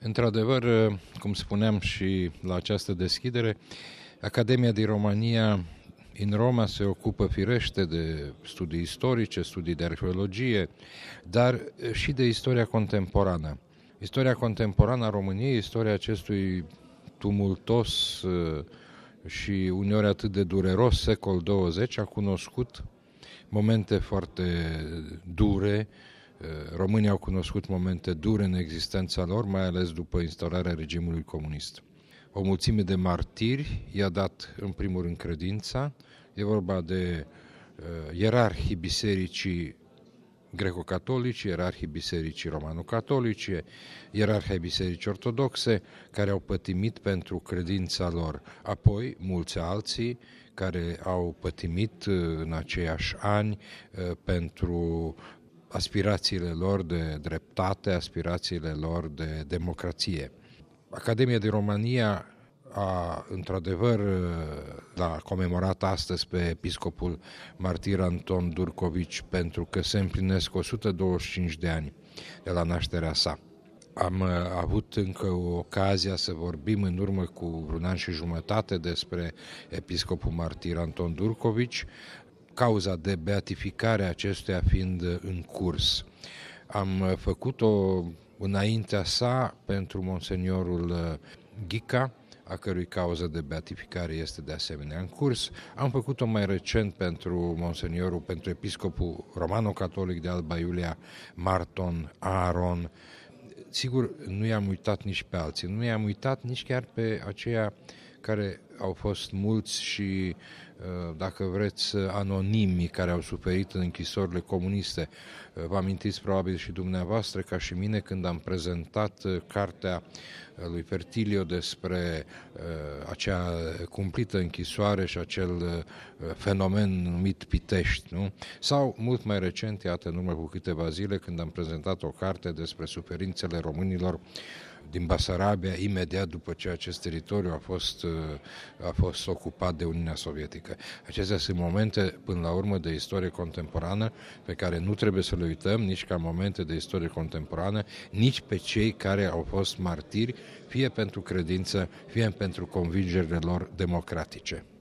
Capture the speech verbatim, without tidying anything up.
Într-adevăr, cum spuneam și la această deschidere, Academia din România în Roma se ocupă firește de studii istorice, studii de arheologie, dar și de istoria contemporană. Istoria contemporană a României, istoria acestui tumultos și uneori atât de dureros secol douăzeci a cunoscut momente foarte dure. Românii au cunoscut momente dure în existența lor, mai ales după instaurarea regimului comunist. O mulțime de martiri i-a dat în primul rând credința. E vorba de uh, ierarhii bisericii greco-catolici, ierarhii bisericii romano-catolice, ierarhii bisericii ortodoxe, care au pătimit pentru credința lor. Apoi, mulți alții care au pătimit în aceiași ani uh, pentru aspirațiile lor de dreptate, aspirațiile lor de democrație. Academia din România a, într-adevăr, l-a comemorat astăzi pe episcopul martir Anton Durcovici pentru că se împlinesc o sută douăzeci și cinci de ani de la nașterea sa. Am avut încă ocazia să vorbim în urmă cu un an și jumătate despre episcopul martir Anton Durcovici, cauza de beatificare a acestuia fiind în curs. Am făcut-o înaintea sa pentru monseniorul Ghica, a cărui cauză de beatificare este de asemenea în curs. Am făcut-o mai recent pentru monseniorul, pentru episcopul romano-catolic de Alba Iulia, Marton Aaron. Sigur, nu i-am uitat nici pe alții, nu i-am uitat nici chiar pe aceia care au fost mulți și, dacă vreți, anonimi care au suferit în închisorile comuniste. Vă amintiți probabil și dumneavoastră, ca și mine, când am prezentat cartea lui Fertilio despre acea cumplită închisoare și acel fenomen numit Pitești, nu? Sau, mult mai recent, iată, în urmă cu câteva zile, când am prezentat o carte despre suferințele românilor din Basarabia, imediat după ce acest teritoriu a fost, a fost ocupat de Uniunea Sovietică. Acestea sunt momente, până la urmă, de istorie contemporană, pe care nu trebuie să le uităm, nici ca momente de istorie contemporană, nici pe cei care au fost martiri, fie pentru credință, fie pentru convingerile lor democratice.